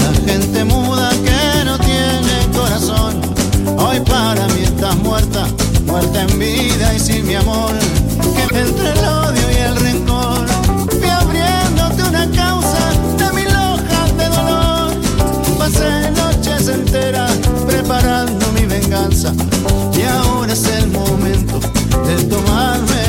la gente muda que no tiene corazón. Hoy para mí estás muerta, muerta en vida y sin mi amor. Que entre el odio y el rencor fui abriéndote una causa de mil hojas de dolor. Pasé noches enteras preparando mi venganza y ahora es el momento de tomarme